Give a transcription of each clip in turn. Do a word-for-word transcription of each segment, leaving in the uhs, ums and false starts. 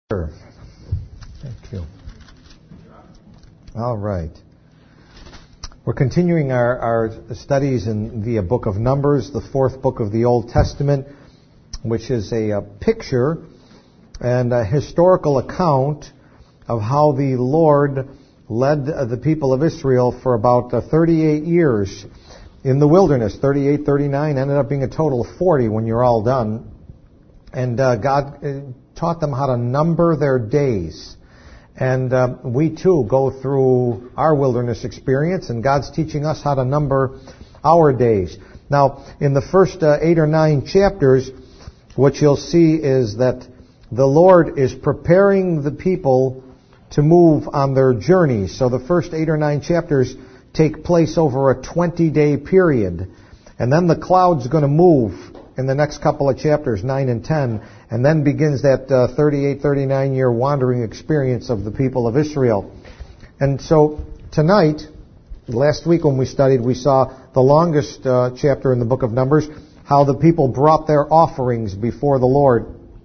Thank you. All right. We're continuing our, our studies in the book of Numbers, the fourth book of the Old Testament, which is a, a picture and a historical account of how the Lord led the people of Israel for about uh, thirty-eight years in the wilderness. thirty-eight, thirty-nine, ended up being a total of forty when you're all done. And uh, God uh, taught them how to number their days. And uh, we too go through our wilderness experience, and God's teaching us how to number our days. Now, in the first uh, eight or nine chapters, what you'll see is that the Lord is preparing the people to move on their journeys. So the first eight or nine chapters take place over a twenty-day period. And then the cloud's going to move in the next couple of chapters, nine and ten, and then begins that uh, thirty-eight, thirty-nine year wandering experience of the people of Israel. And so tonight, last week when we studied, we saw the longest uh, chapter in the book of Numbers, how the people brought their offerings before the Lord,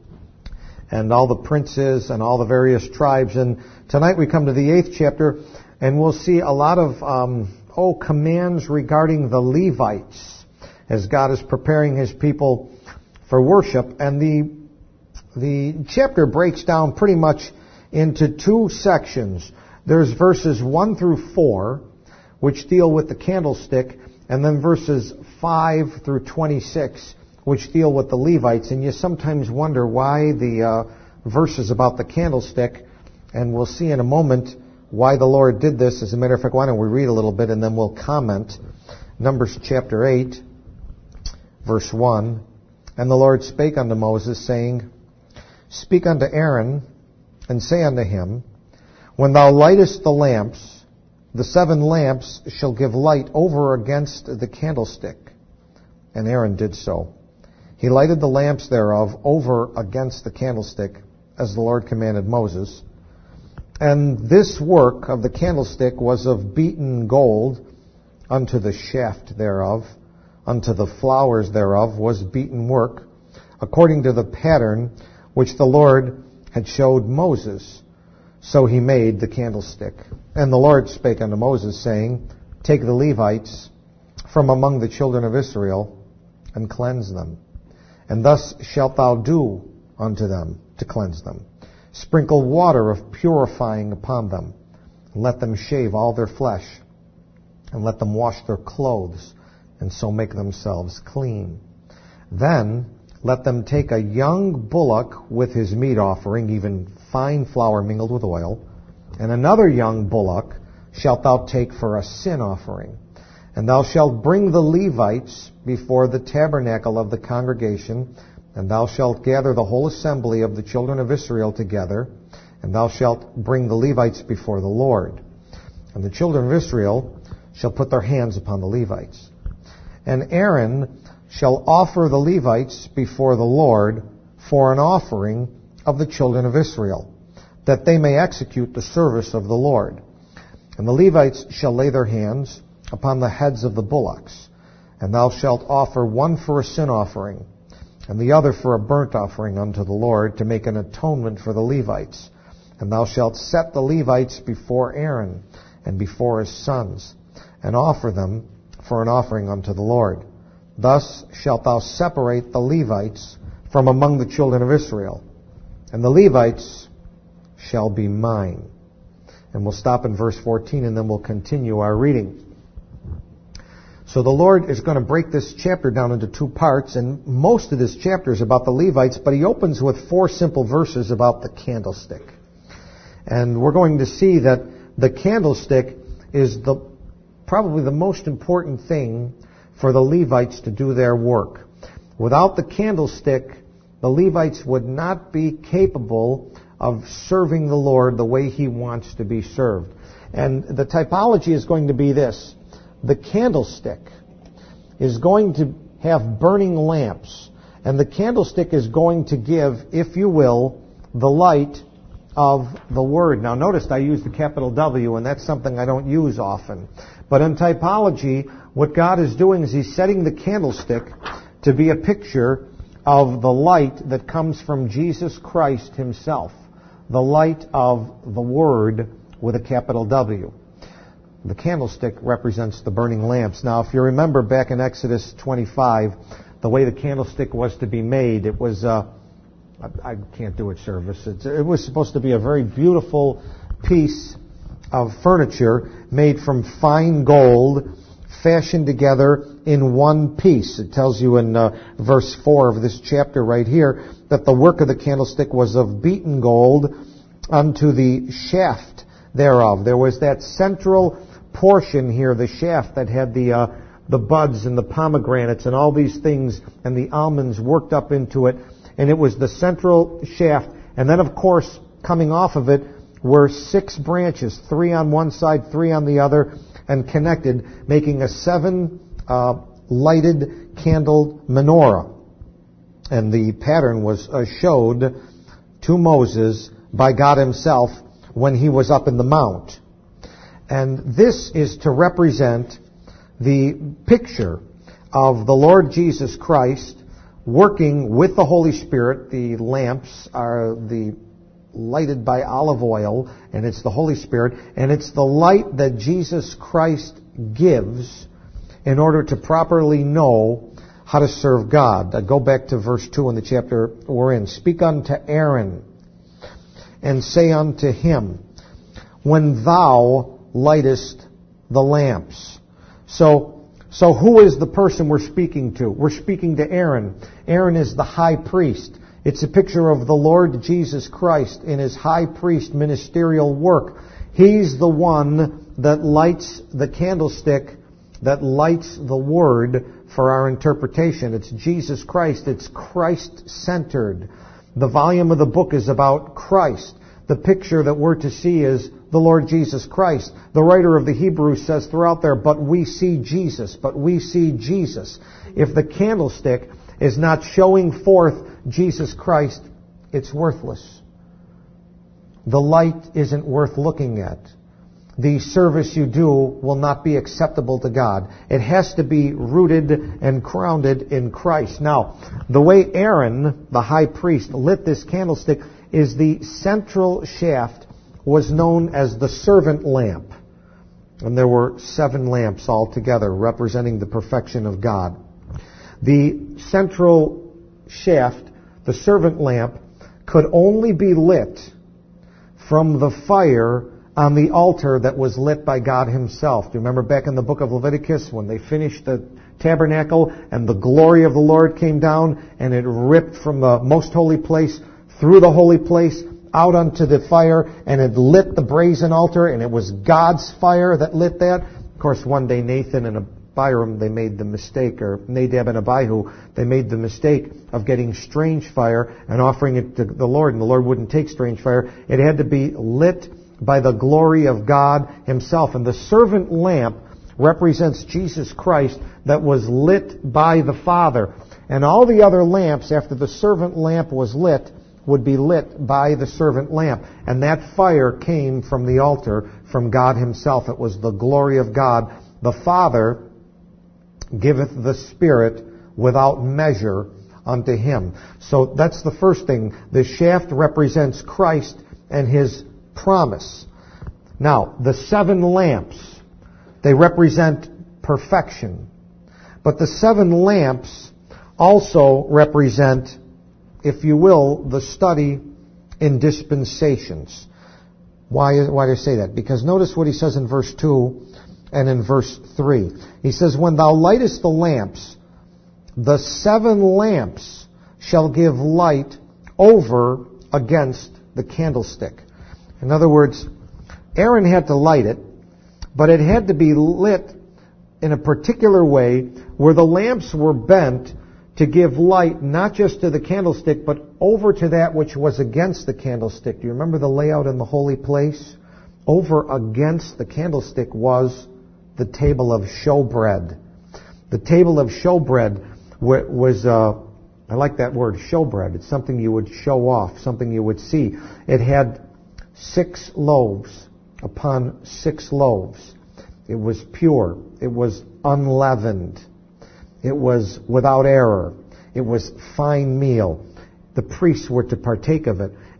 and all the princes and all the various tribes. And tonight we come to the eighth chapter, and we'll see a lot of um, oh commands regarding the Levites, as God is preparing His people for worship. And the the chapter breaks down pretty much into two sections. There's verses one through four, which deal with the candlestick, and then verses five through twenty-six, which deal with the Levites. And you sometimes wonder why the uh, verses about the candlestick, and we'll see in a moment why the Lord did this. As a matter of fact, why don't we read a little bit and then we'll comment. Numbers chapter eight. Verse one, And the Lord spake unto Moses, saying, Speak unto Aaron, and say unto him, When thou lightest the lamps, the seven lamps shall give light over against the candlestick. And Aaron did so. He lighted the lamps thereof over against the candlestick, as the Lord commanded Moses. And this work of the candlestick was of beaten gold unto the shaft thereof. Unto the flowers thereof was beaten work, according to the pattern which the Lord had showed Moses. So he made the candlestick. And the Lord spake unto Moses, saying, Take the Levites from among the children of Israel, and cleanse them. And thus shalt thou do unto them, to cleanse them. Sprinkle water of purifying upon them, and let them shave all their flesh, and let them wash their clothes, and so make themselves clean. Then let them take a young bullock with his meat offering, even fine flour mingled with oil, and another young bullock shalt thou take for a sin offering. And thou shalt bring the Levites before the tabernacle of the congregation, and thou shalt gather the whole assembly of the children of Israel together, and thou shalt bring the Levites before the Lord. And the children of Israel shall put their hands upon the Levites. And Aaron shall offer the Levites before the Lord for an offering of the children of Israel, that they may execute the service of the Lord. And the Levites shall lay their hands upon the heads of the bullocks, and thou shalt offer one for a sin offering, and the other for a burnt offering unto the Lord, to make an atonement for the Levites. And thou shalt set the Levites before Aaron and before his sons, and offer them for an offering unto the Lord. Thus shalt thou separate the Levites from among the children of Israel, and the Levites shall be mine. And we'll stop in verse fourteen, and then we'll continue our reading. So the Lord is going to break this chapter down into two parts, and most of this chapter is about the Levites, but he opens with four simple verses about the candlestick. And we're going to see that the candlestick is the probably the most important thing for the Levites to do their work. Without the candlestick, the Levites would not be capable of serving the Lord the way He wants to be served. And the typology is going to be this. The candlestick is going to have burning lamps, and the candlestick is going to give, if you will, the light of the Word. Now notice I use the capital W, and that's something I don't use often. But in typology, what God is doing is He's setting the candlestick to be a picture of the light that comes from Jesus Christ Himself. the light of the Word with a capital W. The candlestick represents the burning lamps. Now, if you remember back in Exodus twenty-five, the way the candlestick was to be made, it was, uh, I, I can't do it service, it's, it was supposed to be a very beautiful piece of furniture made from fine gold, fashioned together in one piece. It tells you in uh, verse four of this chapter right here that the work of the candlestick was of beaten gold unto the shaft thereof. There was that central portion here, the shaft, that had the uh, the buds and the pomegranates and all these things and the almonds worked up into it, and it was the central shaft. And then, of course, coming off of it were six branches, three on one side, three on the other, and connected, making a seven uh, lighted candled menorah. And the pattern was uh, showed to Moses by God himself when he was up in the mount. And this is to represent the picture of the Lord Jesus Christ working with the Holy Spirit. The lamps are the lighted by olive oil, and it's the Holy Spirit, and it's the light that Jesus Christ gives in order to properly know how to serve God. I go back to verse two in the chapter we're in. Speak unto Aaron, and say unto him, when thou lightest the lamps. So, so who is the person we're speaking to? We're speaking to Aaron. Aaron is the high priest. It's a picture of the Lord Jesus Christ in his high priest ministerial work. He's the one that lights the candlestick, that lights the Word for our interpretation. It's Jesus Christ. It's Christ-centered. The volume of the book is about Christ. The picture that we're to see is the Lord Jesus Christ. The writer of the Hebrews says throughout there, but we see Jesus, but we see Jesus. If the candlestick is not showing forth Jesus Christ, it's worthless. The light isn't worth looking at. The service you do will not be acceptable to God. It has to be rooted and grounded in Christ. Now, the way Aaron, the high priest, lit this candlestick is the central shaft was known as the servant lamp. And there were seven lamps altogether representing the perfection of God. The central shaft, the servant lamp, could only be lit from the fire on the altar that was lit by God himself. Do you remember back in the book of Leviticus when they finished the tabernacle and the glory of the Lord came down and it ripped from the most holy place through the holy place out onto the fire, and it lit the brazen altar, and it was God's fire that lit that. Of course, one day Nathan and Abiram, they made the mistake, or Nadab and Abihu, they made the mistake of getting strange fire and offering it to the Lord, and the Lord wouldn't take strange fire. It had to be lit by the glory of God himself. And the servant lamp represents Jesus Christ that was lit by the Father. And all the other lamps, after the servant lamp was lit, would be lit by the servant lamp. And that fire came from the altar, from God himself. It was the glory of God. The Father giveth the Spirit without measure unto him. So that's the first thing. The shaft represents Christ and his promise. Now, the seven lamps, they represent perfection. But the seven lamps also represent, if you will, the study in dispensations. Why, why do I say that? Because notice what he says in verse two and in verse three. He says, when thou lightest the lamps, the seven lamps shall give light over against the candlestick. In other words, Aaron had to light it, but it had to be lit in a particular way where the lamps were bent to give light not just to the candlestick, but over to that which was against the candlestick. Do you remember the layout in the holy place? Over against the candlestick was the table of showbread. The table of showbread was, uh, I like that word, showbread. It's something you would show off, something you would see. It had six loaves upon six loaves. It was pure. It was unleavened. It was without error. It was fine meal. The priests were to partake of it.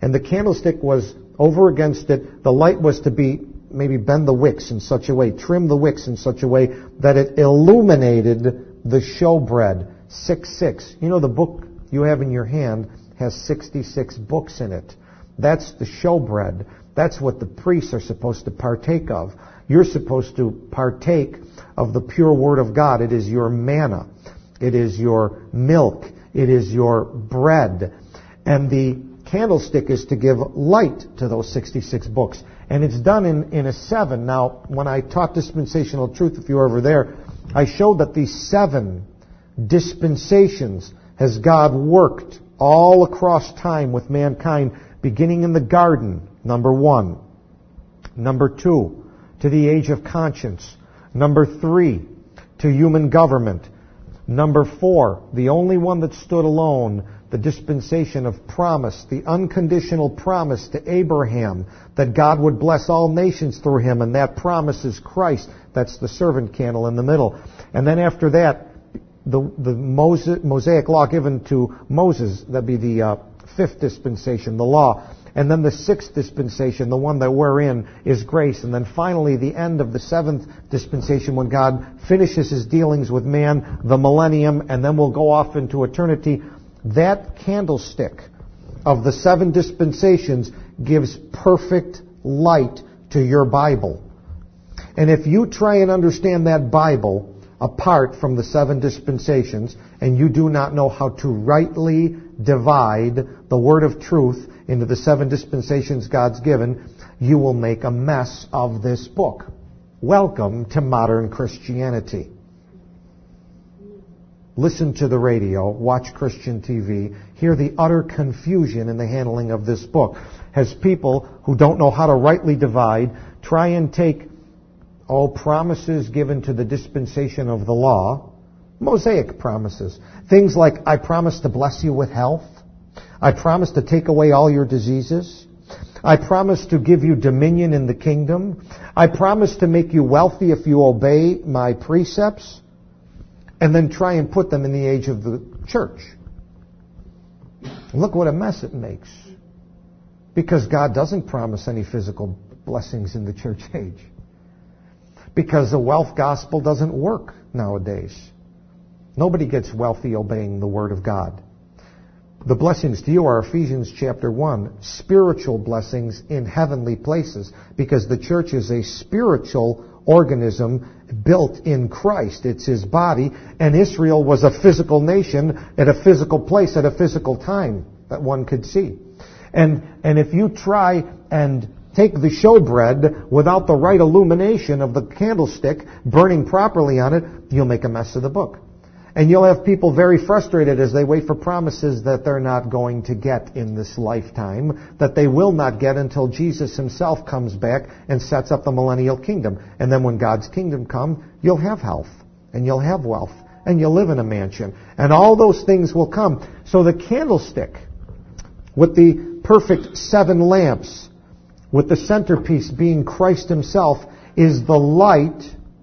And the candlestick was over against it. The light was to be, maybe bend the wicks in such a way, trim the wicks in such a way that it illuminated the showbread. six six. You know, the book you have in your hand has sixty-six books in it. That's the showbread. That's what the priests are supposed to partake of. You're supposed to partake of the pure Word of God. It is your manna. It is your milk. It is your bread. And the candlestick is to give light to those sixty-six books. And it's done in, in a seven. Now, when I taught dispensational truth, if you were over there, I showed that these seven dispensations has God worked all across time with mankind, beginning in the garden, number one. Number two, to the age of conscience. Number three, to human government. Number four, the only one that stood alone, the dispensation of promise, the unconditional promise to Abraham that God would bless all nations through him, and that promise is Christ. That's the servant candle in the middle. And then after that, the, the Mosaic law given to Moses, that'd be the uh, fifth dispensation, the law. And then the sixth dispensation, the one that we're in, is grace. And then finally, the end of the seventh dispensation, when God finishes his dealings with man, the millennium, and then we'll go off into eternity. That candlestick of the seven dispensations gives perfect light to your Bible. And if you try and understand that Bible apart from the seven dispensations, and you do not know how to rightly divide the word of truth into the seven dispensations God's given, you will make a mess of this book. Welcome to modern Christianity. Listen to the radio, watch Christian T V, hear the utter confusion in the handling of this book. As people who don't know how to rightly divide try and take all promises given to the dispensation of the law, Mosaic promises. Things like, I promise to bless you with health. I promise to take away all your diseases. I promise to give you dominion in the kingdom. I promise to make you wealthy if you obey my precepts. And then try and put them in the age of the church. Look what a mess it makes. Because God doesn't promise any physical blessings in the church age. Because the wealth gospel doesn't work nowadays. Nobody gets wealthy obeying the Word of God. The blessings to you are Ephesians chapter one, spiritual blessings in heavenly places, because the church is a spiritual organism built in Christ. It's his body, and Israel was a physical nation at a physical place at a physical time that one could see. And and if you try and take the showbread without the right illumination of the candlestick burning properly on it, you'll make a mess of the book. And you'll have people very frustrated as they wait for promises that they're not going to get in this lifetime, that they will not get until Jesus himself comes back and sets up the millennial kingdom. And then when God's kingdom comes, you'll have health, and you'll have wealth, and you'll live in a mansion. And all those things will come. So the candlestick, with the perfect seven lamps, with the centerpiece being Christ himself, is the light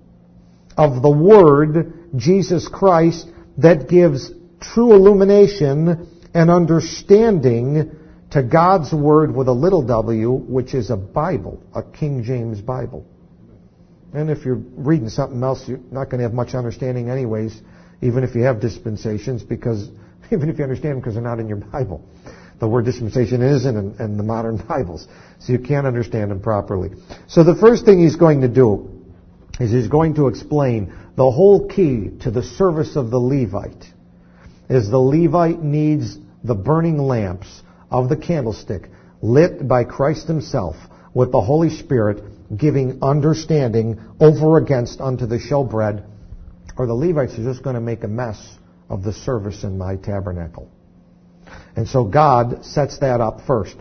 of the Word, Jesus Christ, that gives true illumination and understanding to God's Word with a little w, which is a Bible, a King James Bible. And if you're reading something else, you're not going to have much understanding anyways, even if you have dispensations, because even if you understand them, because they're not in your Bible. The word dispensation isn't in, in the modern Bibles, so you can't understand them properly. So the first thing he's going to do is he's going to explain the whole key to the service of the Levite is the Levite needs the burning lamps of the candlestick lit by Christ himself with the Holy Spirit giving understanding over against unto the showbread, or the Levites are just going to make a mess of the service in my tabernacle. And so God sets that up first.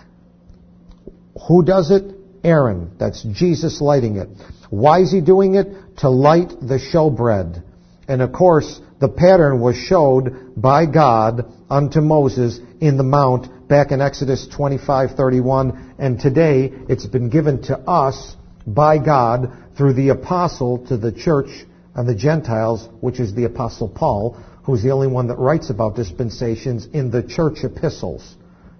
Who does it? Aaron. That's Jesus lighting it. Why is he doing it? To light the showbread. And of course, the pattern was showed by God unto Moses in the mount back in Exodus twenty-five thirty-one. And today, it's been given to us by God through the apostle to the church and the Gentiles, which is the Apostle Paul, who's the only one that writes about dispensations in the church epistles.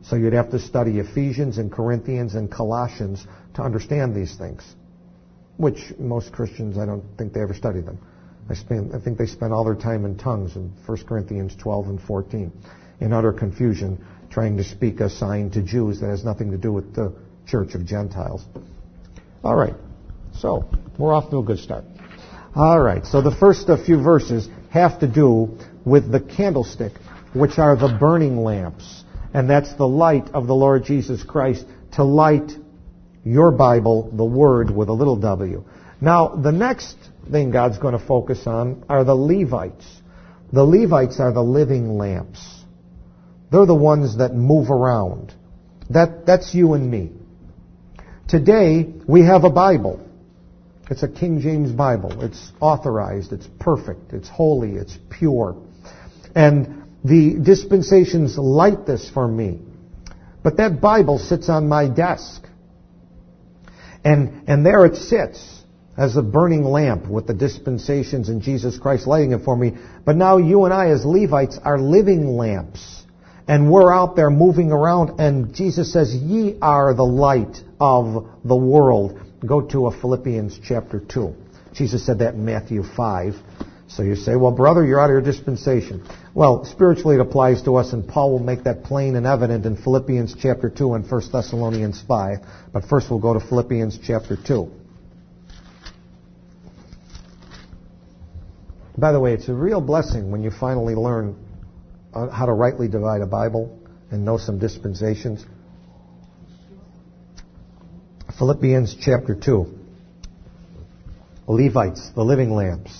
So you'd have to study Ephesians and Corinthians and Colossians to understand these things, which most Christians, I don't think they ever study them. I, spend, I think they spend all their time in tongues in First Corinthians twelve and fourteen, in utter confusion, trying to speak a sign to Jews that has nothing to do with the church of Gentiles. All right, so we're off to a good start. All right, so the first few verses have to do with the candlestick, which are the burning lamps. And that's the light of the Lord Jesus Christ to light your Bible, the Word, with a little w. Now, the next thing God's going to focus on are the Levites. The Levites are the living lamps. They're the ones that move around. That, that's you and me. Today, we have a Bible. It's a King James Bible. It's authorized. It's perfect. It's holy. It's pure. And the dispensations light this for me. But that Bible sits on my desk. And, and there it sits as a burning lamp with the dispensations and Jesus Christ lighting it for me. But now you and I as Levites are living lamps. And we're out there moving around. And Jesus says, ye are the light of the world. Go to a Philippians chapter two. Jesus said that in Matthew five. So you say, well, brother, you're out of your dispensation. Well, spiritually it applies to us, and Paul will make that plain and evident in Philippians chapter two and First Thessalonians five. But first we'll go to Philippians chapter two. By the way, it's a real blessing when you finally learn how to rightly divide a Bible and know some dispensations. Philippians chapter two. Levites, the living lamps.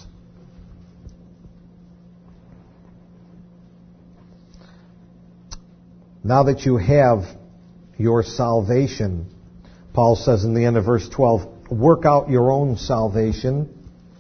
Now that you have your salvation, Paul says in the end of verse twelve, work out your own salvation.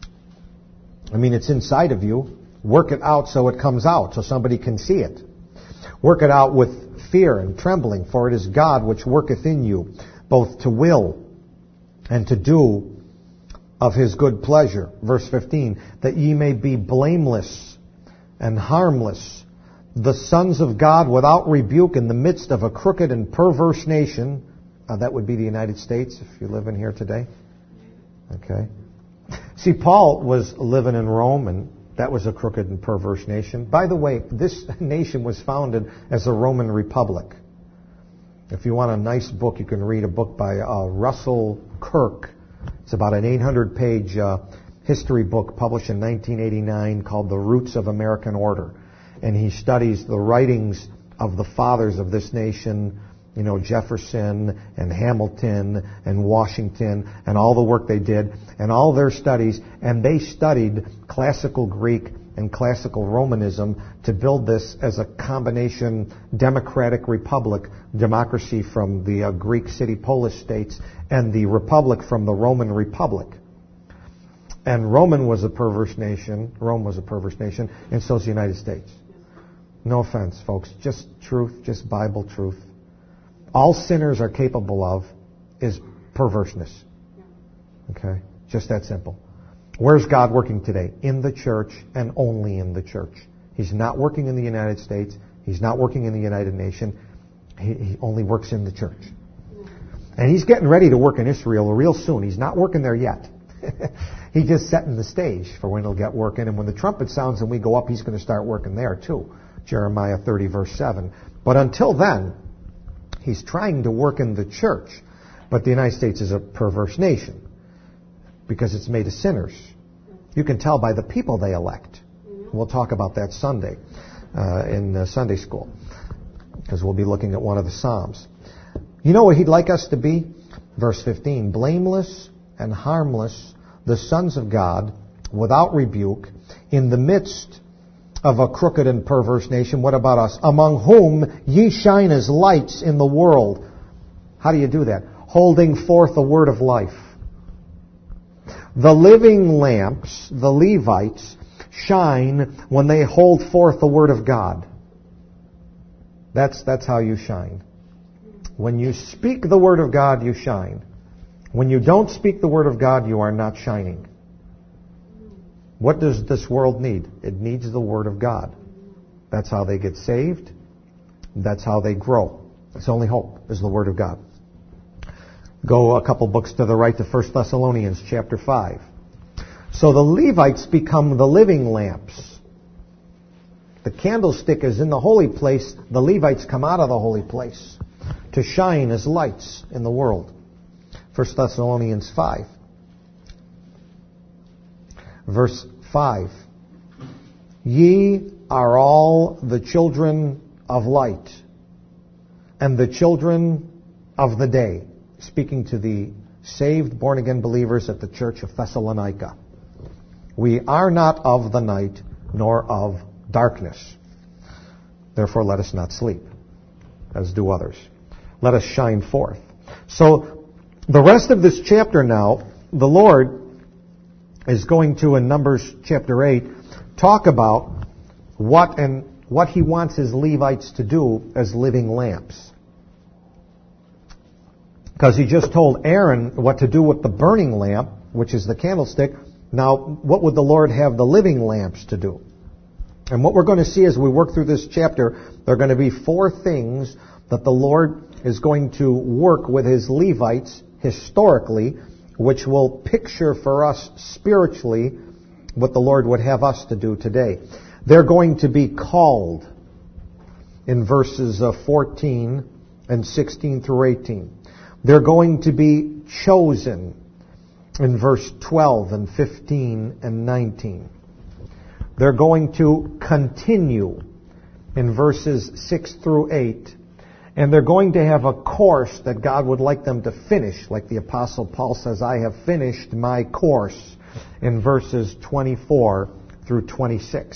I mean, it's inside of you. Work it out so it comes out, so somebody can see it. Work it out with fear and trembling, for it is God which worketh in you, both to will and to do of his good pleasure. Verse fifteen, that ye may be blameless and harmless, the sons of God without rebuke in the midst of a crooked and perverse nation. Uh, that would be the United States, if you live in here today. Okay. See, Paul was living in Rome, and that was a crooked and perverse nation. By the way, this nation was founded as a Roman republic. If you want a nice book, you can read a book by uh, Russell Kirk. It's about an eight hundred page uh, history book published in nineteen eighty-nine called The Roots of American Order. And he studies the writings of the fathers of this nation, you know, Jefferson and Hamilton and Washington and all the work they did and all their studies. And they studied classical Greek and classical Romanism to build this as a combination democratic republic, democracy from the uh, Greek city polis states and the republic from the Roman Republic. And Roman was a perverse nation, Rome was a perverse nation, and so is the United States. No offense, folks, just truth, just Bible truth. All sinners are capable of is perverseness. Okay? Just that simple. Where's God working today? In the church and only in the church. He's not working in the United States. He's not working in the United Nations. He, he only works in the church. And he's getting ready to work in Israel real soon. He's not working there yet. He's just setting the stage for when he'll get working. And when the trumpet sounds and we go up, he's going to start working there too. Jeremiah thirty verse seven. But until then, he's trying to work in the church. But the United States is a perverse nation because it's made of sinners. You can tell by the people they elect. We'll talk about that Sunday uh, in uh, Sunday school because we'll be looking at one of the Psalms. You know what he'd like us to be? Verse fifteen, blameless and harmless, the sons of God, without rebuke, in the midst of a crooked and perverse nation. What about us? Among whom ye shine as lights in the world. How do you do that? Holding forth the word of life. The living lamps, the Levites, shine when they hold forth the word of God. That's, that's how you shine. When you speak the word of God, you shine. When you don't speak the word of God, you are not shining. What does this world need? It needs the word of God. That's how they get saved. That's how they grow. It's the only hope, is the Word of God. Go a couple books to the right to First Thessalonians chapter five. So the Levites become the living lamps. The candlestick is in the holy place. The Levites come out of the holy place to shine as lights in the world. First Thessalonians five. Verse five. Ye are all the children of light, and the children of the day. Speaking to the saved, born-again believers at the church of Thessalonica. We are not of the night, nor of darkness. Therefore let us not sleep, as do others. Let us shine forth. So, the rest of this chapter now, the Lord is going to, in Numbers chapter eight, talk about what and what He wants His Levites to do as living lamps. Because He just told Aaron what to do with the burning lamp, which is the candlestick. Now, what would the Lord have the living lamps to do? And what we're going to see as we work through this chapter, there are going to be four things that the Lord is going to work with His Levites historically, which will picture for us spiritually what the Lord would have us to do today. They're going to be called in verses fourteen and sixteen through eighteen. They're going to be chosen in verse twelve and fifteen and nineteen. They're going to continue in verses six through eight. And they're going to have a course that God would like them to finish, like the Apostle Paul says, I have finished my course, in verses twenty-four through twenty-six.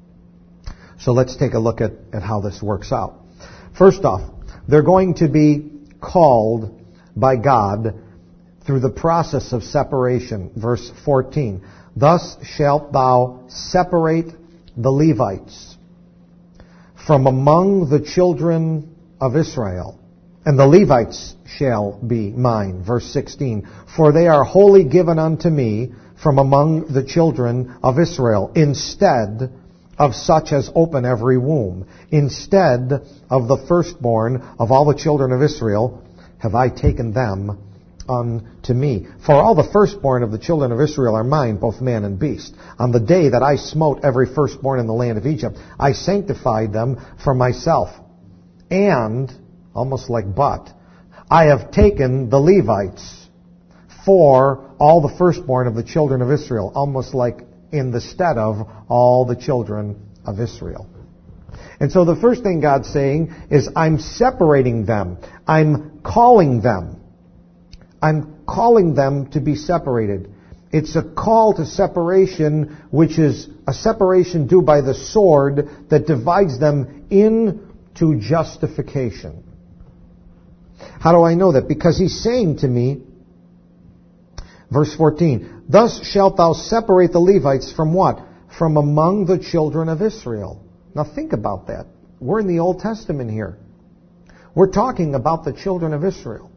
So let's take a look at, at how this works out. First off, they're going to be called by God through the process of separation. Verse fourteen. Thus shalt thou separate the Levites from among the children of Israel, and the Levites shall be mine. Verse sixteen. For they are wholly given unto me from among the children of Israel, instead of such as open every womb. Instead of the firstborn of all the children of Israel have I taken them unto me. For all the firstborn of the children of Israel are mine, both man and beast. On the day that I smote every firstborn in the land of Egypt, I sanctified them for myself. And, almost like but, I have taken the Levites for all the firstborn of the children of Israel, almost like in the stead of all the children of Israel. And so the first thing God's saying is, I'm separating them. I'm calling them. I'm calling them to be separated. It's a call to separation, which is a separation due by the sword that divides them into justification. How do I know that? Because He's saying to me, verse fourteen, thus shalt thou separate the Levites from what? From among the children of Israel. Now think about that. We're in the Old Testament here. We're talking about the children of Israel.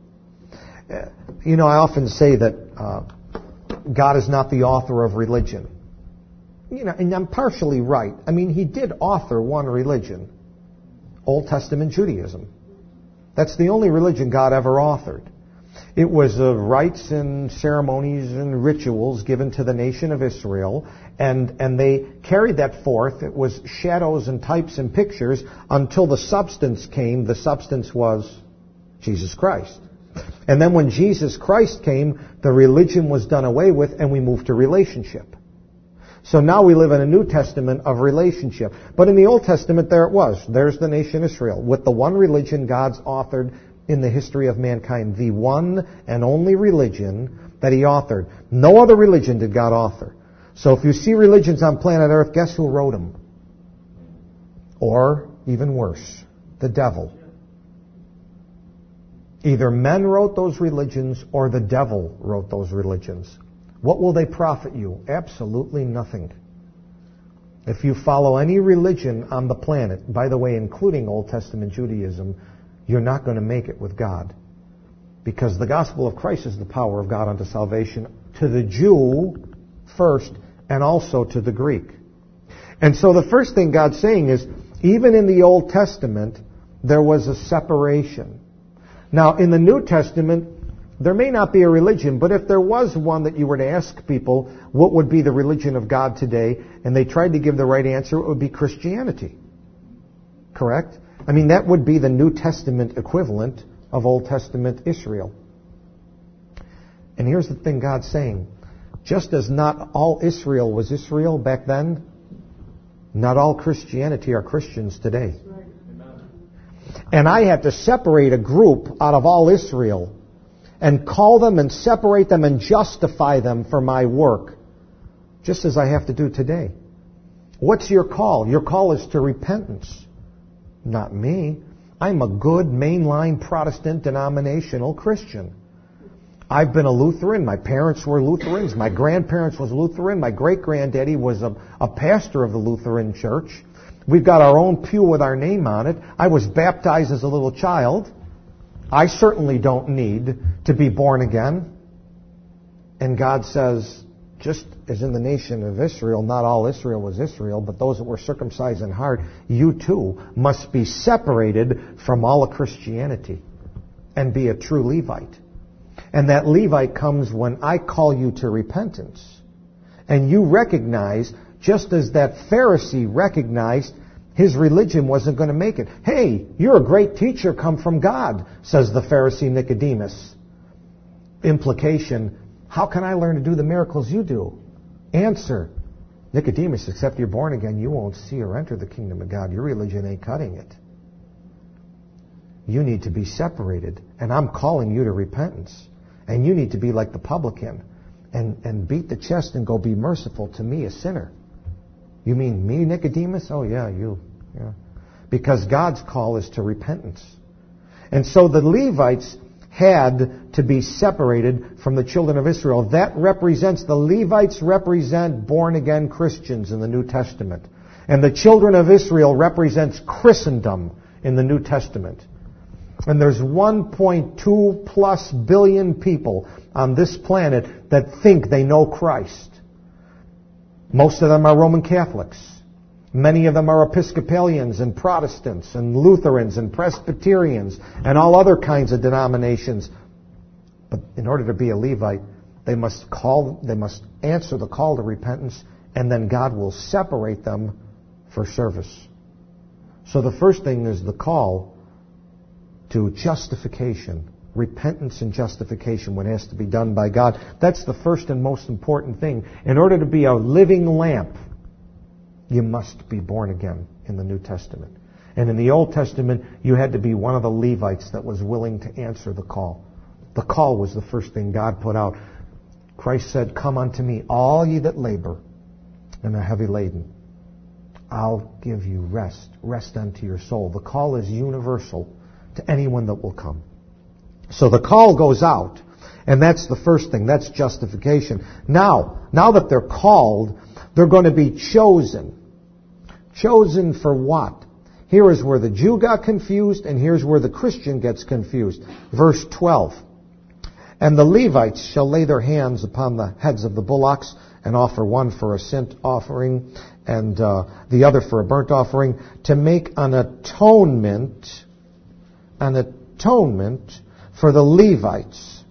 You know, I often say that uh, God is not the author of religion. You know, and I'm partially right. I mean, He did author one religion, Old Testament Judaism. That's the only religion God ever authored. It was uh, rites and ceremonies and rituals given to the nation of Israel, and, and they carried that forth. It was shadows and types and pictures until the substance came. The substance was Jesus Christ. And then when Jesus Christ came, the religion was done away with, and we moved to relationship. So now we live in a New Testament of relationship. But in the Old Testament, there it was. There's the nation Israel, with the one religion God's authored in the history of mankind. The one and only religion that He authored. No other religion did God author. So if you see religions on planet Earth, guess who wrote them? Or, even worse, the devil. Either men wrote those religions or the devil wrote those religions. What will they profit you? Absolutely nothing. If you follow any religion on the planet, by the way, including Old Testament Judaism, you're not going to make it with God. Because the gospel of Christ is the power of God unto salvation to the Jew first and also to the Greek. And so the first thing God's saying is, even in the Old Testament, There was a separation. Now, in the New Testament, there may not be a religion, but if there was one that you were to ask people, what would be the religion of God today, and they tried to give the right answer, it would be Christianity. Correct? I mean, that would be the New Testament equivalent of Old Testament Israel. And here's the thing God's saying. Just as not all Israel was Israel back then, not all Christianity are Christians today. And I had to separate a group out of all Israel and call them and separate them and justify them for my work, just as I have to do today. What's your call? Your call is to repentance. Not me. I'm a good mainline Protestant denominational Christian. I've been a Lutheran. My parents were Lutherans. My grandparents was Lutheran. My great-granddaddy was a, a pastor of the Lutheran church. We've got our own pew with our name on it. I was baptized as a little child. I certainly don't need to be born again. And God says, just as in the nation of Israel, not all Israel was Israel, but those that were circumcised in heart, you too must be separated from all of Christianity and be a true Levite. And that Levite comes when I call you to repentance. And you recognize, just as that Pharisee recognized, his religion wasn't going to make it. Hey, you're a great teacher come from God, says the Pharisee Nicodemus. Implication, how can I learn to do the miracles you do? Answer, Nicodemus, except you're born again, you won't see or enter the kingdom of God. Your religion ain't cutting it. You need to be separated, and I'm calling you to repentance. And you need to be like the publican and, and beat the chest and go, be merciful to me, a sinner. You mean me, Nicodemus? Oh, yeah, you. Yeah. Because God's call is to repentance. And so the Levites had to be separated from the children of Israel. That represents, the Levites represent born-again Christians in the New Testament. And the children of Israel represents Christendom in the New Testament. And there's one point two plus billion people on this planet that think they know Christ. Most of them are Roman Catholics. Many of them are Episcopalians and Protestants and Lutherans and Presbyterians and all other kinds of denominations. But in order to be a Levite, they must call, they must answer the call to repentance, and then God will separate them for service. So the first thing is the call to justification, repentance and justification, what has to be done by God. That's the first and most important thing. In order to be a living lamp, you must be born again in the New Testament. And in the Old Testament, you had to be one of the Levites that was willing to answer the call. The call was the first thing God put out. Christ said, come unto me, all ye that labor and are heavy laden. I'll give you rest, rest unto your soul. The call is universal to anyone that will come. So the call goes out, and that's the first thing. That's justification. Now, now that they're called, they're going to be chosen. Chosen for what? Here is where the Jew got confused, and here's where the Christian gets confused. Verse twelve. And the Levites shall lay their hands upon the heads of the bullocks and offer one for a sin offering and uh, the other for a burnt offering, to make an atonement an atonement for the Levites.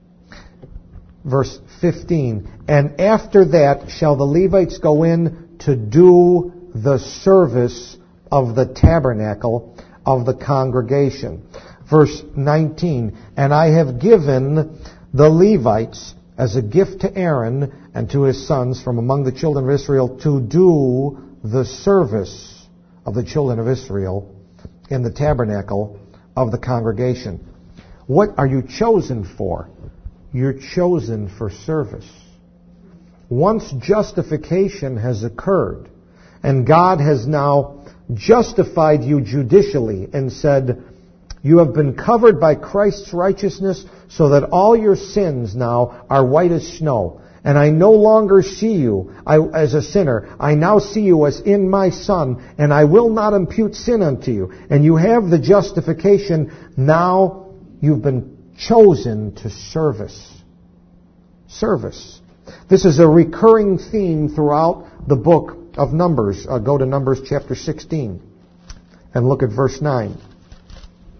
Verse fifteen, and after that shall the Levites go in to do the service of the tabernacle of the congregation. Verse nineteen, and I have given the Levites as a gift to Aaron and to his sons from among the children of Israel to do the service of the children of Israel in the tabernacle of the congregation. What are you chosen for? You're chosen for service. Once justification has occurred, and God has now justified you judicially and said, you have been covered by Christ's righteousness so that all your sins now are white as snow. And I no longer see you as a sinner. I now see you as in my Son, and I will not impute sin unto you. And you have the justification. Now you've been chosen to service. Service. This is a recurring theme throughout the book of Numbers. Uh, go to Numbers chapter sixteen and look at verse nine.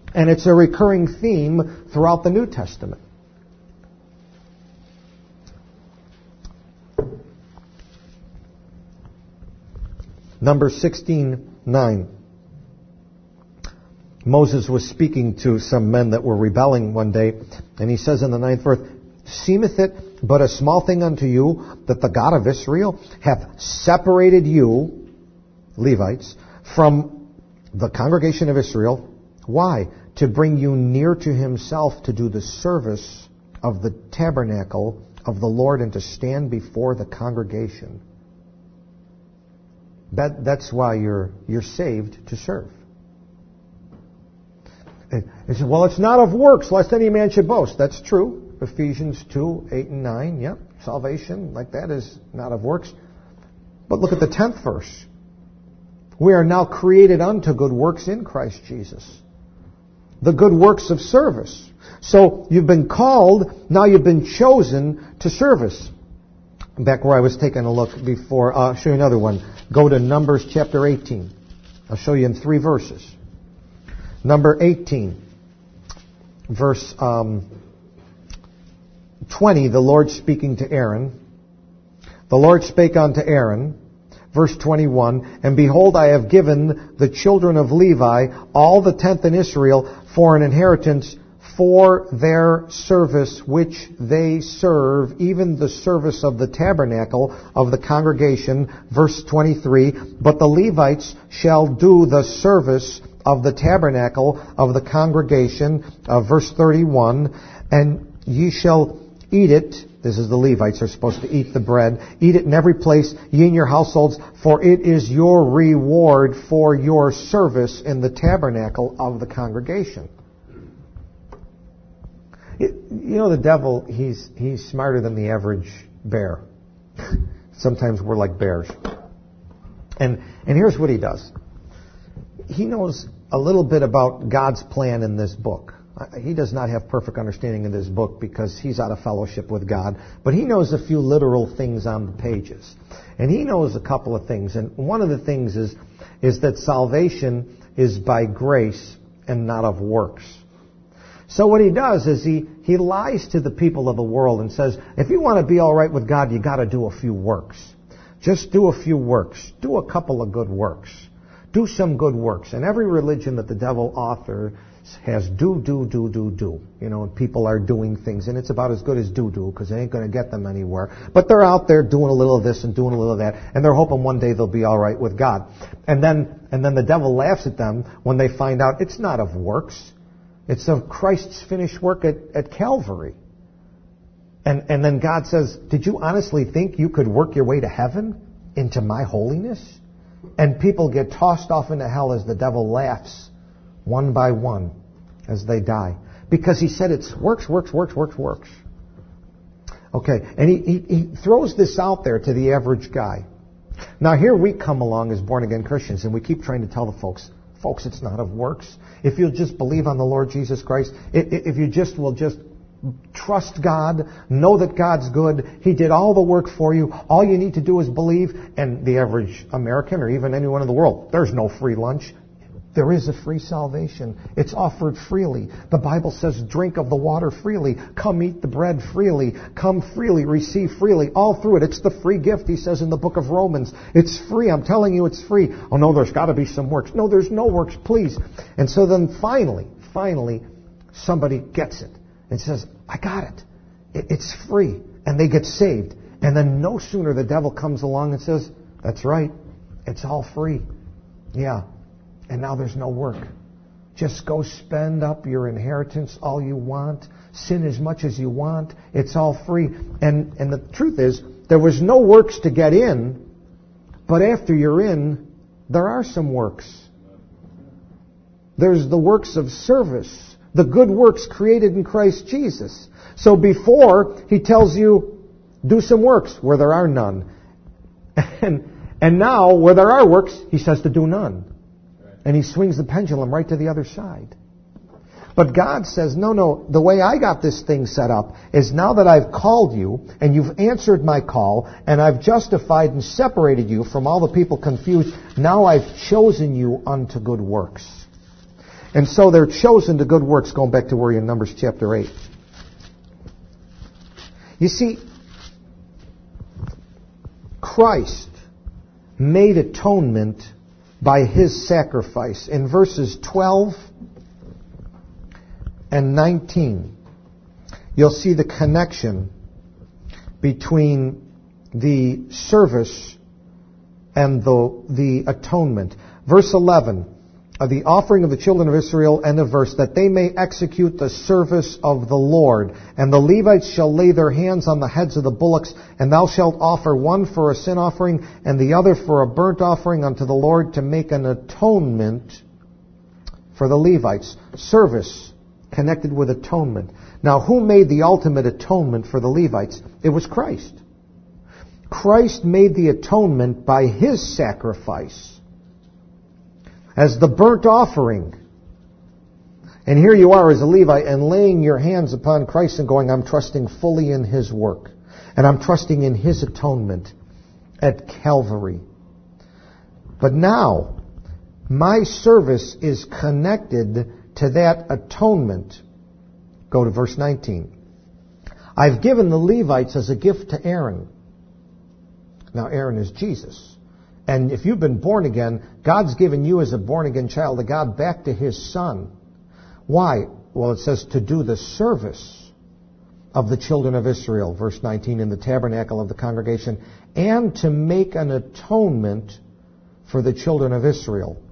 And it's a recurring theme throughout the New Testament. Numbers sixteen nine. Moses was speaking to some men that were rebelling one day, and he says in the ninth verse, "Seemeth it but a small thing unto you that the God of Israel hath separated you," Levites, "from the congregation of Israel." Why? "To bring you near to himself, to do the service of the tabernacle of the Lord, and to stand before the congregation." That, that's why you're you're saved, to serve. And he said, well, it's not of works, lest any man should boast. That's true. Ephesians two, eight and nine. Yep. Salvation, like that, is not of works. But look at the tenth verse. We are now created unto good works in Christ Jesus. The good works of service. So you've been called, now you've been chosen to service. Back where I was taking a look before, I'll show you another one. Go to Numbers chapter eighteen. I'll show you in three verses. Number eighteen, verse um, twenty, the Lord speaking to Aaron. The Lord spake unto Aaron, verse twenty-one, "And behold, I have given the children of Levi all the tenth in Israel for an inheritance for their service which they serve, even the service of the tabernacle of the congregation." Verse twenty-three, "But the Levites shall do the service of the tabernacle of the congregation." Uh, verse thirty-one, "And ye shall eat it." This is the Levites are supposed to eat the bread. "Eat it in every place, ye in your households, for it is your reward for your service in the tabernacle of the congregation." You know, the devil, he's he's smarter than the average bear. Sometimes we're like bears. And and here's what he does. He knows a little bit about God's plan in this book. He does not have perfect understanding of this book because he's out of fellowship with God. But he knows a few literal things on the pages. And he knows a couple of things. And one of the things is, is that salvation is by grace and not of works. So what he does is he, he lies to the people of the world and says, if you want to be all right with God, you got to do a few works. Just do a few works. Do a couple of good works. Do some good works. And every religion that the devil authors has do, do, do, do, do. You know, and people are doing things, and it's about as good as do-do because it ain't going to get them anywhere. But they're out there doing a little of this and doing a little of that, and they're hoping one day they'll be all right with God. And then, and then the devil laughs at them when they find out it's not of works. It's of Christ's finished work at, at Calvary. And, and then God says, did you honestly think you could work your way to heaven into my holiness? And people get tossed off into hell as the devil laughs one by one as they die. Because he said it's works, works, works, works, works. Okay, and he, he, he throws this out there to the average guy. Now here we come along as born-again Christians and we keep trying to tell the folks, folks, it's not of works. If you'll just believe on the Lord Jesus Christ, if you just will just trust God, know that God's good, He did all the work for you, all you need to do is believe. And the average American or even anyone in the world, there's no free lunch. There is a free salvation. It's offered freely. The Bible says, drink of the water freely. Come eat the bread freely. Come freely, receive freely. All through it. It's the free gift, he says in the book of Romans. It's free. I'm telling you it's free. Oh no, there's got to be some works. No, there's no works, please. And so then finally, finally, somebody gets it and says, I got it. It's free. And they get saved. And then no sooner the devil comes along and says, that's right. It's all free. Yeah. And now there's no work. Just go spend up your inheritance all you want. Sin as much as you want. It's all free. And and the truth is, there was no works to get in, but after you're in, there are some works. There's the works of service. The good works created in Christ Jesus. So before, he tells you, do some works where there are none. And, and now, where there are works, he says to do none. And he swings the pendulum right to the other side. But God says, no, no, the way I got this thing set up is now that I've called you and you've answered my call and I've justified and separated you from all the people confused, now I've chosen you unto good works. And so they're chosen to good works, going back to where you're in Numbers chapter eight. You see, Christ made atonement by His sacrifice. In verses twelve and nineteen, you'll see the connection between the service and the, the atonement. Verse eleven, of the offering of the children of Israel, end of verse, that they may execute the service of the Lord. And the Levites shall lay their hands on the heads of the bullocks, and thou shalt offer one for a sin offering, and the other for a burnt offering unto the Lord, to make an atonement for the Levites. Service connected with atonement. Now, who made the ultimate atonement for the Levites? It was Christ. Christ made the atonement by His sacrifice as the burnt offering. And here you are as a Levite and laying your hands upon Christ and going, I'm trusting fully in His work. And I'm trusting in His atonement at Calvary. But now, my service is connected to that atonement. Go to verse nineteen. I've given the Levites as a gift to Aaron. Now Aaron is Jesus. And if you've been born again, God's given you as a born-again child of God back to His Son. Why? Well, it says to do the service of the children of Israel, verse nineteen, in the tabernacle of the congregation, and to make an atonement for the children of Israel.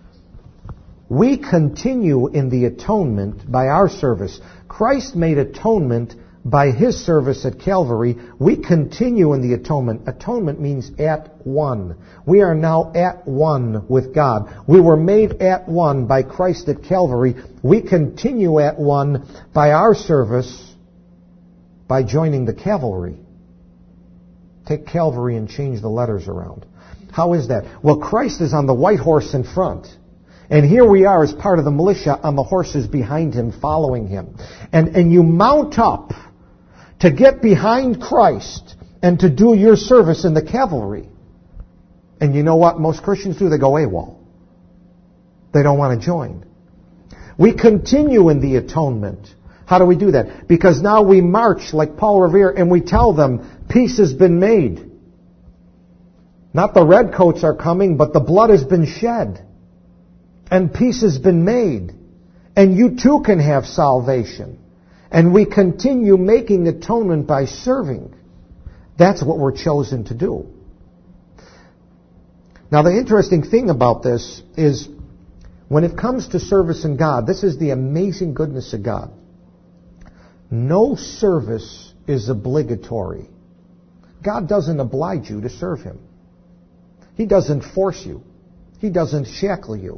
We continue in the atonement by our service. Christ made atonement by His service at Calvary. We continue in the atonement. Atonement means at one. We are now at one with God. We were made at one by Christ at Calvary. We continue at one by our service by joining the cavalry. Take Calvary and change the letters around. How is that? Well, Christ is on the white horse in front. And here we are as part of the militia on the horses behind Him, following Him. And, and you mount up to get behind Christ and to do your service in the cavalry. And you know what most Christians do? They go AWOL. They don't want to join. We continue in the atonement. How do we do that? Because now we march like Paul Revere and we tell them, peace has been made. Not the redcoats are coming, but the blood has been shed. And peace has been made. And you too can have salvation. And we continue making atonement by serving. That's what we're chosen to do. Now, the interesting thing about this is when it comes to service in God, this is the amazing goodness of God. No service is obligatory. God doesn't oblige you to serve Him. He doesn't force you. He doesn't shackle you.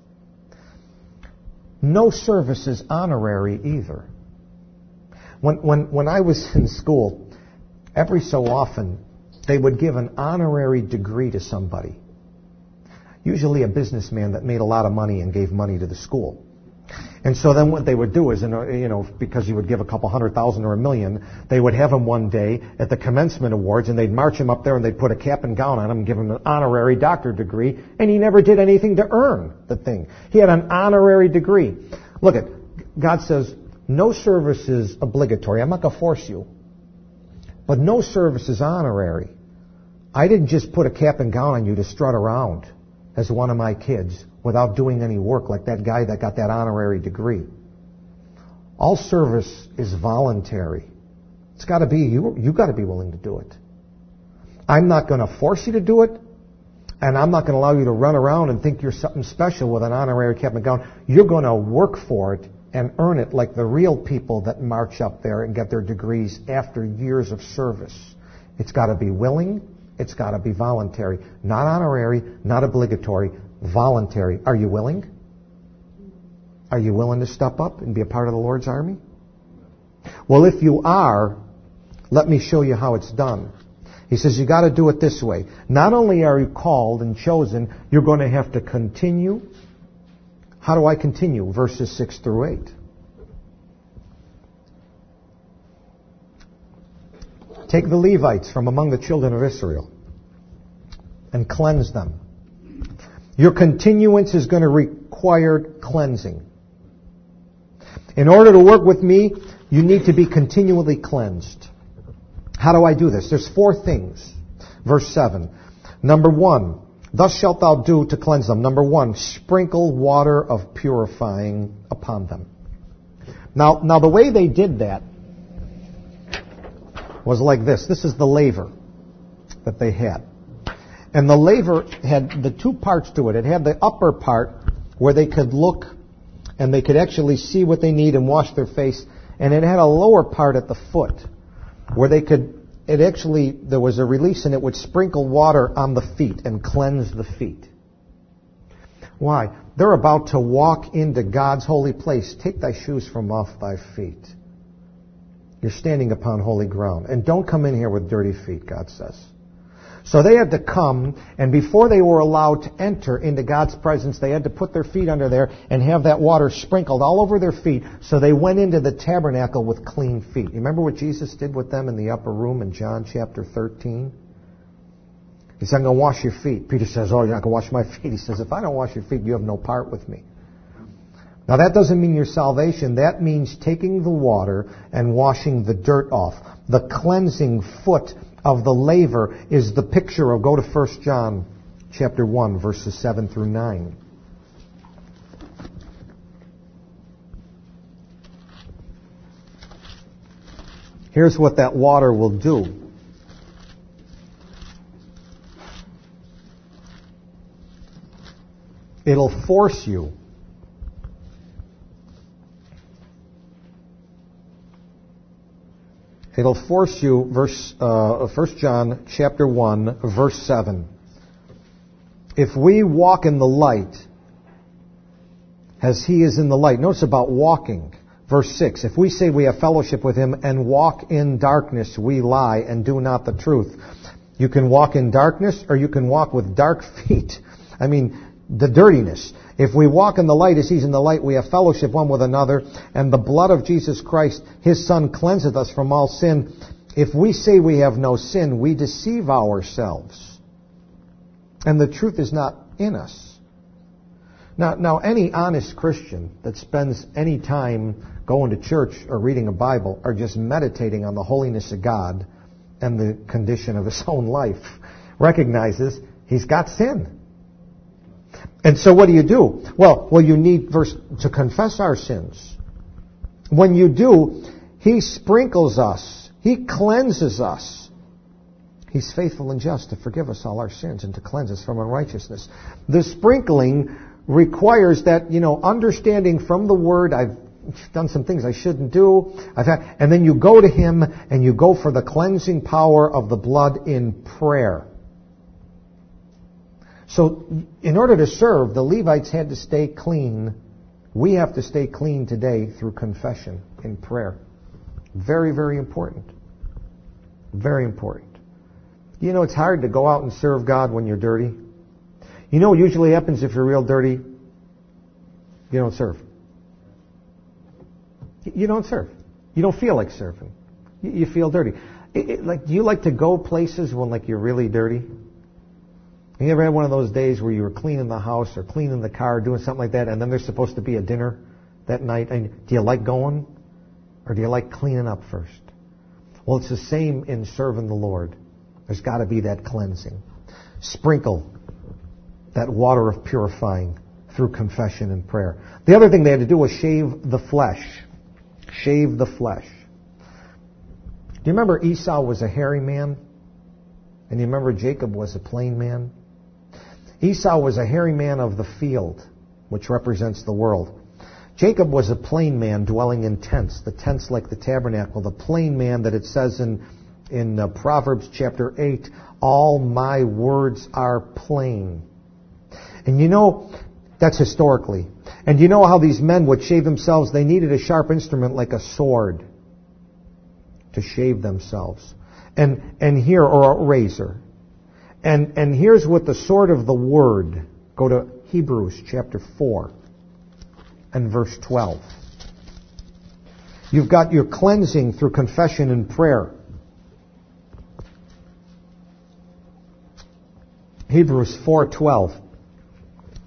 No service is honorary either. When, when, when I was in school, every so often, they would give an honorary degree to somebody. Usually a businessman that made a lot of money and gave money to the school. And so then what they would do is, you know, because he would give a couple hundred thousand or a million, they would have him one day at the commencement awards and they'd march him up there and they'd put a cap and gown on him and give him an honorary doctorate degree, and he never did anything to earn the thing. He had an honorary degree. Look at, God says, no service is obligatory. I'm not going to force you. But no service is honorary. I didn't just put a cap and gown on you to strut around as one of my kids without doing any work like that guy that got that honorary degree. All service is voluntary. It's got to be, you, you've got to be willing to do it. I'm not going to force you to do it, and I'm not going to allow you to run around and think you're something special with an honorary cap and gown. You're going to work for it and earn it like the real people that march up there and get their degrees after years of service. It's got to be willing. It's got to be voluntary. Not honorary, not obligatory, voluntary. Are you willing? Are you willing to step up and be a part of the Lord's army? Well, if you are, let me show you how it's done. He says you got to do it this way. Not only are you called and chosen, you're going to have to continue. How do I continue? Verses six through eight. Take the Levites from among the children of Israel and cleanse them. Your continuance is going to require cleansing. In order to work with me, you need to be continually cleansed. How do I do this? There's four things. Verse seven. Number one, thus shalt thou do to cleanse them. Number one, sprinkle water of purifying upon them. Now, now the way they did that was like this. This is the laver that they had. And the laver had the two parts to it. It had the upper part where they could look and they could actually see what they need and wash their face. And it had a lower part at the foot where they could, it actually, there was a release and it would sprinkle water on the feet and cleanse the feet. Why? They're about to walk into God's holy place. Take thy shoes from off thy feet. You're standing upon holy ground. And don't come in here with dirty feet, God says. So they had to come, and before they were allowed to enter into God's presence, they had to put their feet under there and have that water sprinkled all over their feet, so they went into the tabernacle with clean feet. You remember what Jesus did with them in the upper room in John chapter thirteen? He said, I'm going to wash your feet. Peter says, oh, you're not going to wash my feet. He says, if I don't wash your feet, you have no part with me. Now that doesn't mean your salvation. That means taking the water and washing the dirt off. The cleansing foot of the laver is the picture of, go to First John chapter one, verses seven through nine. Here's what that water will do. It'll force you It'll force you, verse uh, First John chapter one, verse seven. If we walk in the light, as He is in the light. Notice about walking. Verse six. If we say we have fellowship with Him and walk in darkness, we lie and do not the truth. You can walk in darkness, or you can walk with dark feet. I mean, the dirtiness. If we walk in the light as He's in the light, we have fellowship one with another, and the blood of Jesus Christ, His Son, cleanseth us from all sin. If we say we have no sin, we deceive ourselves, and the truth is not in us. Now, now any honest Christian that spends any time going to church or reading a Bible or just meditating on the holiness of God and the condition of his own life recognizes he's got sin. And so what do you do? Well, well, you need verse to confess our sins. When you do, He sprinkles us. He cleanses us. He's faithful and just to forgive us all our sins and to cleanse us from unrighteousness. The sprinkling requires that, you know, understanding from the Word, I've done some things I shouldn't do. I've had, and then you go to Him and you go for the cleansing power of the blood in prayer. So, in order to serve, the Levites had to stay clean. We have to stay clean today through confession in prayer. Very, very important. Very important. You know, it's hard to go out and serve God when you're dirty. You know what usually happens if you're real dirty? You don't serve. You don't serve. You don't feel like serving. You feel dirty. It, it, like, do you like to go places when, like, you're really dirty? You ever had one of those days where you were cleaning the house or cleaning the car, doing something like that, and then there's supposed to be a dinner that night? And do you like going, or do you like cleaning up first? Well, it's the same in serving the Lord. There's got to be that cleansing. Sprinkle that water of purifying through confession and prayer. The other thing they had to do was shave the flesh. Shave the flesh. Do you remember Esau was a hairy man? And you remember Jacob was a plain man? Esau was a hairy man of the field, which represents the world. Jacob was a plain man dwelling in tents, the tents like the tabernacle, the plain man that it says in, in uh, Proverbs chapter eight, all my words are plain. And you know, that's historically. And you know how these men would shave themselves? They needed a sharp instrument like a sword to shave themselves. And and here, or a razor. And and here's what the sword of the Word. Go to Hebrews chapter four and verse twelve. You've got your cleansing through confession and prayer. Hebrews four twelve.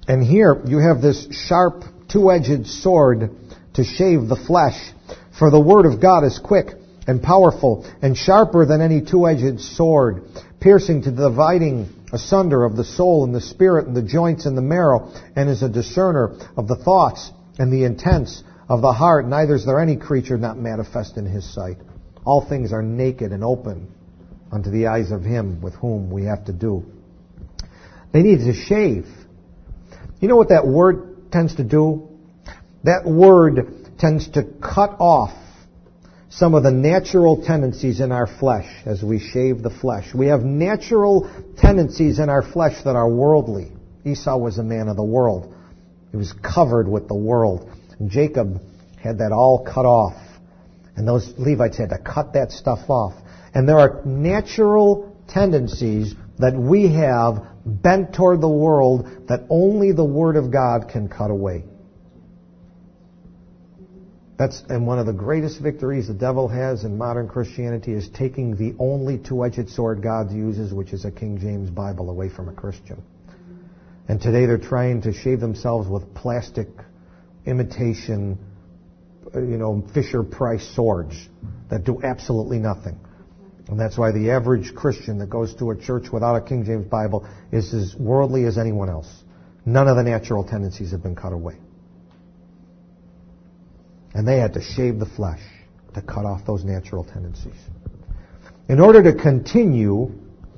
And here you have this sharp, two-edged sword to shave the flesh. For the word of God is quick and powerful and sharper than any two-edged sword, piercing to the dividing asunder of the soul and the spirit and the joints and the marrow, and is a discerner of the thoughts and the intents of the heart. Neither is there any creature not manifest in his sight. All things are naked and open unto the eyes of him with whom we have to do. They need to shave. You know what that word tends to do? That word tends to cut off some of the natural tendencies in our flesh as we shave the flesh. We have natural tendencies in our flesh that are worldly. Esau was a man of the world. He was covered with the world. And Jacob had that all cut off. And those Levites had to cut that stuff off. And there are natural tendencies that we have bent toward the world that only the Word of God can cut away. That's, and one of the greatest victories the devil has in modern Christianity is taking the only two-edged sword God uses, which is a King James Bible, away from a Christian. And today they're trying to shave themselves with plastic imitation, you know, Fisher-Price swords that do absolutely nothing. And that's why the average Christian that goes to a church without a King James Bible is as worldly as anyone else. None of the natural tendencies have been cut away. And they had to shave the flesh to cut off those natural tendencies. In order to continue,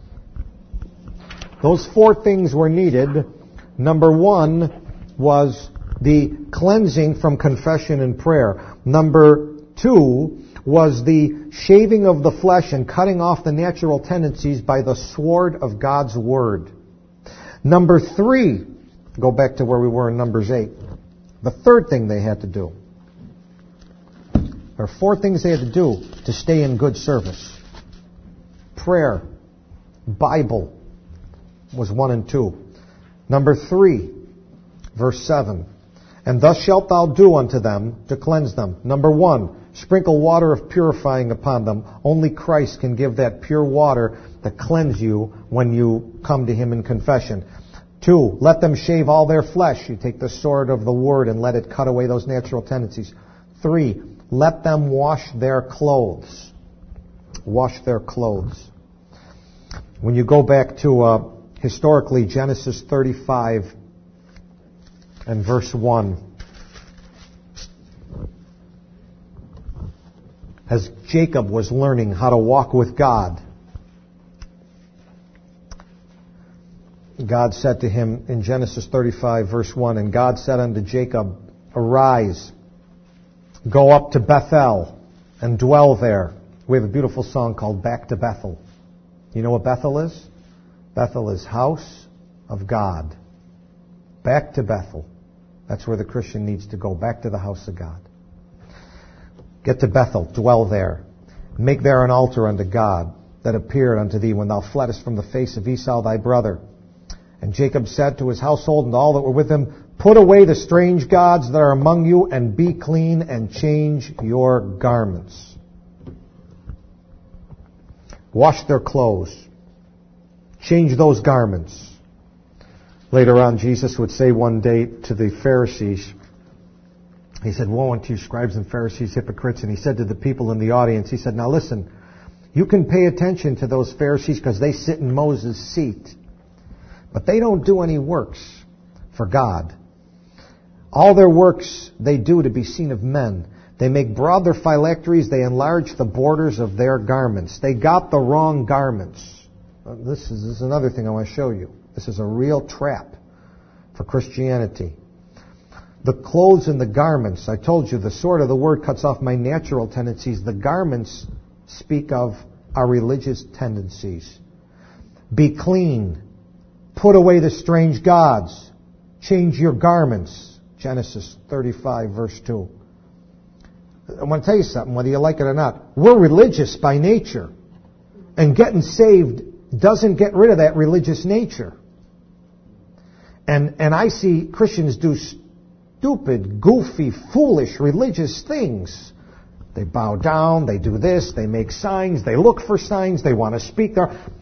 those four things were needed. Number one was the cleansing from confession and prayer. Number two was the shaving of the flesh and cutting off the natural tendencies by the sword of God's Word. Number three, go back to where we were in Numbers eight. The third thing they had to do. There are four things they had to do to stay in good service. Prayer, Bible was one and two. Number three, verse seven. And thus shalt thou do unto them to cleanse them. Number one, sprinkle water of purifying upon them. Only Christ can give that pure water to cleanse you when you come to Him in confession. Two, let them shave all their flesh. You take the sword of the Word and let it cut away those natural tendencies. Three, let them wash their clothes. Wash their clothes. When you go back to uh, historically Genesis thirty-five and verse one, as Jacob was learning how to walk with God, God said to him in Genesis thirty-five verse one, and God said unto Jacob, arise, go up to Bethel and dwell there. We have a beautiful song called Back to Bethel. You know what Bethel is? Bethel is house of God. Back to Bethel. That's where the Christian needs to go, back to the house of God. Get to Bethel, dwell there. Make there an altar unto God that appeared unto thee when thou fleddest from the face of Esau thy brother. And Jacob said to his household and all that were with him, put away the strange gods that are among you, and be clean, and change your garments. Wash their clothes. Change those garments. Later on, Jesus would say one day to the Pharisees, He said, woe unto you, scribes and Pharisees, hypocrites. And He said to the people in the audience, He said, now listen, you can pay attention to those Pharisees because they sit in Moses' seat. But they don't do any works for God. All their works they do to be seen of men. They make broad their phylacteries. They enlarge the borders of their garments. They got the wrong garments. This is, this is another thing I want to show you. This is a real trap for Christianity. The clothes and the garments, I told you, the sword of the Word cuts off my natural tendencies. The garments speak of our religious tendencies. Be clean. Put away the strange gods. Change your garments. Genesis thirty-five, verse two. I want to tell you something, whether you like it or not. We're religious by nature. And getting saved doesn't get rid of that religious nature. And, and I see Christians do stupid, goofy, foolish, religious things. They bow down, they do this, they make signs, they look for signs, they want to speak there.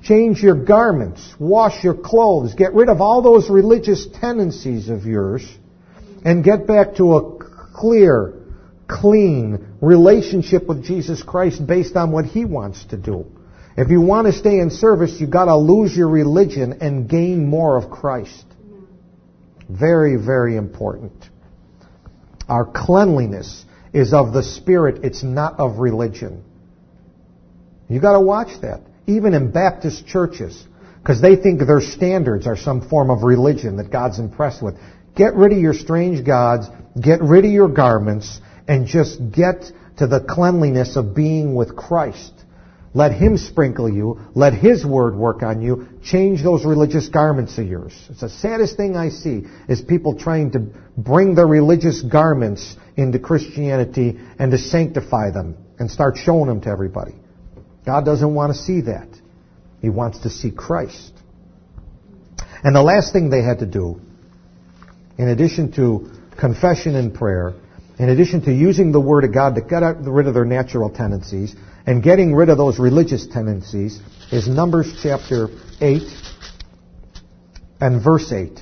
Change your garments. Wash your clothes. Get rid of all those religious tendencies of yours and get back to a clear, clean relationship with Jesus Christ based on what He wants to do. If you want to stay in service, you've got to lose your religion and gain more of Christ. Very, very important. Our cleanliness is of the Spirit. It's not of religion. You've got to watch that. Even in Baptist churches, because they think their standards are some form of religion that God's impressed with. Get rid of your strange gods, get rid of your garments, and just get to the cleanliness of being with Christ. Let Him sprinkle you, let His Word work on you, change those religious garments of yours. It's the saddest thing I see, is people trying to bring their religious garments into Christianity and to sanctify them and start showing them to everybody. God doesn't want to see that. He wants to see Christ. And the last thing they had to do, in addition to confession and prayer, in addition to using the Word of God to get rid of their natural tendencies and getting rid of those religious tendencies, is Numbers chapter eight and verse eight.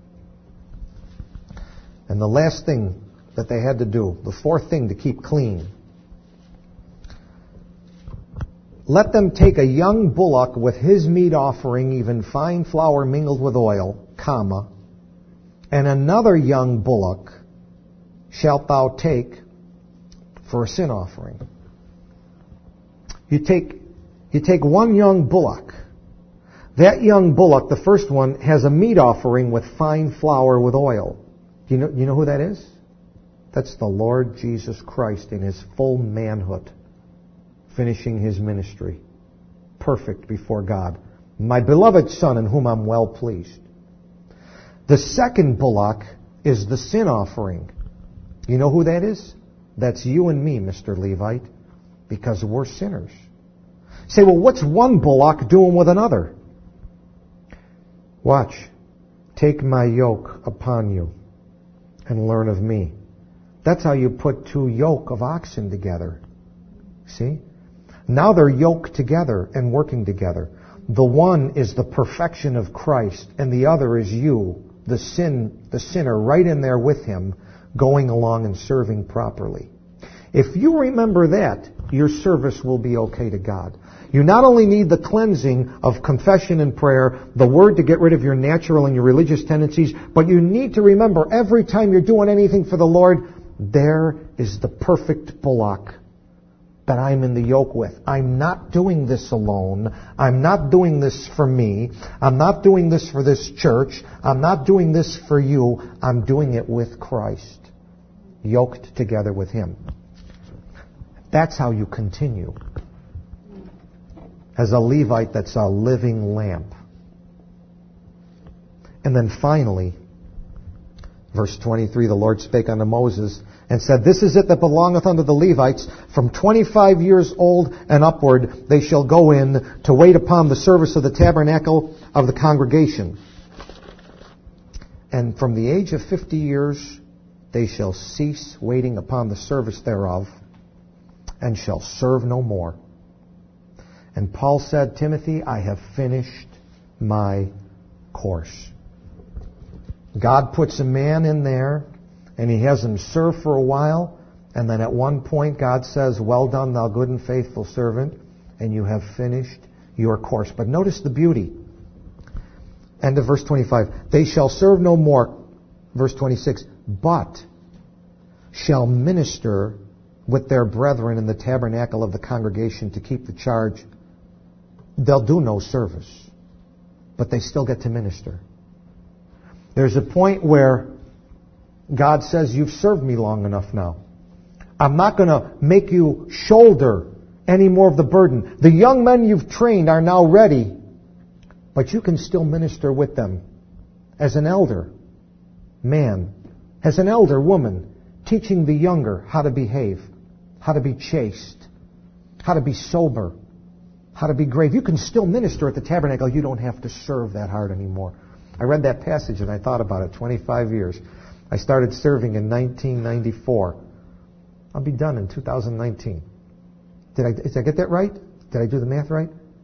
And the last thing that they had to do, the fourth thing to keep clean, let them take a young bullock with his meat offering, even fine flour mingled with oil, comma, and another young bullock shalt thou take for a sin offering. You take, you take one young bullock. That young bullock, the first one, has a meat offering with fine flour with oil. Do you know, you know who that is? That's the Lord Jesus Christ in His full manhood, finishing His ministry, perfect before God. My beloved Son, in whom I'm well pleased. The second bullock is the sin offering. You know who that is? That's you and me, Mister Levite, because we're sinners. Say, well, what's one bullock doing with another? Watch. Take my yoke upon you and learn of me. That's how you put two yoke of oxen together. See? Now they're yoked together and working together. The one is the perfection of Christ, and the other is you, the sin, the sinner, right in there with Him, going along and serving properly. If you remember that, your service will be okay to God. You not only need the cleansing of confession and prayer, the Word to get rid of your natural and your religious tendencies, but you need to remember every time you're doing anything for the Lord, there is the perfect bullock that I'm in the yoke with. I'm not doing this alone. I'm not doing this for me. I'm not doing this for this church. I'm not doing this for you. I'm doing it with Christ, yoked together with Him. That's how you continue. As a Levite that's a living lamp. And then finally, verse twenty-three, the Lord spake unto Moses and said, This is it that belongeth unto the Levites. From twenty-five years old and upward they shall go in to wait upon the service of the tabernacle of the congregation. And from the age of fifty years they shall cease waiting upon the service thereof, and shall serve no more. And Paul said, Timothy, I have finished my course. God puts a man in there, and He has him serve for a while, and then at one point God says, Well done, thou good and faithful servant, and you have finished your course. But notice the beauty. End of verse twenty-five. They shall serve no more, verse twenty-six, but shall minister with their brethren in the tabernacle of the congregation to keep the charge. They'll do no service, but they still get to minister. There's a point where God says, You've served me long enough now. I'm not going to make you shoulder any more of the burden. The young men you've trained are now ready, but you can still minister with them as an elder man, as an elder woman, teaching the younger how to behave, how to be chaste, how to be sober, how to be grave. You can still minister at the tabernacle. You don't have to serve that hard anymore. I read that passage and I thought about it. twenty-five years. I started serving in nineteen ninety-four. I'll be done in two thousand nineteen. Did I, did I get that right? Did I do the math right?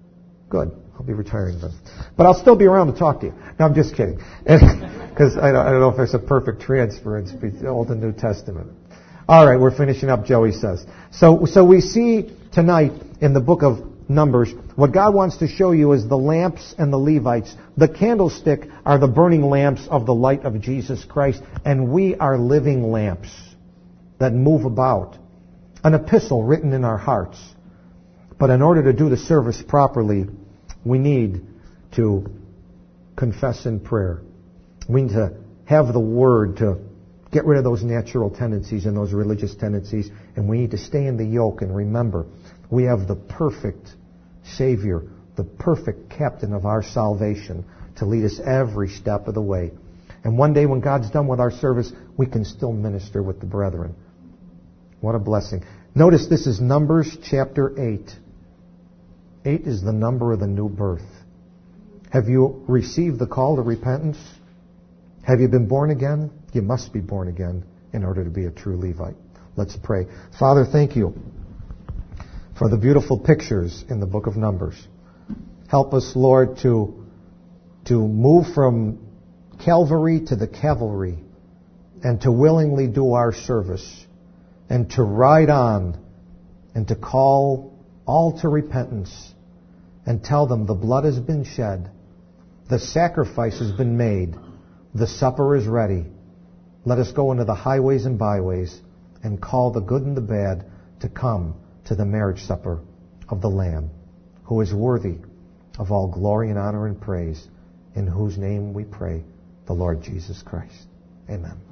Good. I'll be retiring then. But I'll still be around to talk to you. No, I'm just kidding. Because I, I don't know if there's a perfect transference between the Old and New Testament. All right, we're finishing up, Joey says. So, so we see tonight in the book of Numbers, what God wants to show you is the lamps and the Levites. The candlestick are the burning lamps of the light of Jesus Christ, and we are living lamps that move about. An epistle written in our hearts. But in order to do the service properly, we need to confess in prayer. We need to have the Word to get rid of those natural tendencies and those religious tendencies, and we need to stay in the yoke and remember we have the perfect Savior, the perfect captain of our salvation to lead us every step of the way. And one day when God's done with our service, we can still minister with the brethren. What a blessing. Notice this is Numbers chapter eight. Eight is the number of the new birth. Have you received the call to repentance? Have you been born again? You must be born again in order to be a true Levite. Let's pray. Father, thank you for the beautiful pictures in the book of Numbers. Help us, Lord, to, to move from Calvary to the cavalry and to willingly do our service and to ride on and to call all to repentance and tell them the blood has been shed, the sacrifice has been made, the supper is ready. Let us go into the highways and byways and call the good and the bad to come to the marriage supper of the Lamb, who is worthy of all glory and honor and praise, in whose name we pray, the Lord Jesus Christ. Amen.